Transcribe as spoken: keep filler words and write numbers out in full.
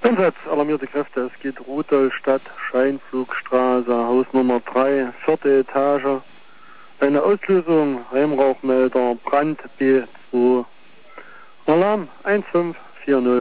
Einsatz, alarmierte Kräfte, es geht Rudolstadt, Scheinflugstraße, Haus Nummer drei, vierte Etage. Eine Auslösung, Heimrauchmelder, Brand B zwei. Alarm eins fünf vier null.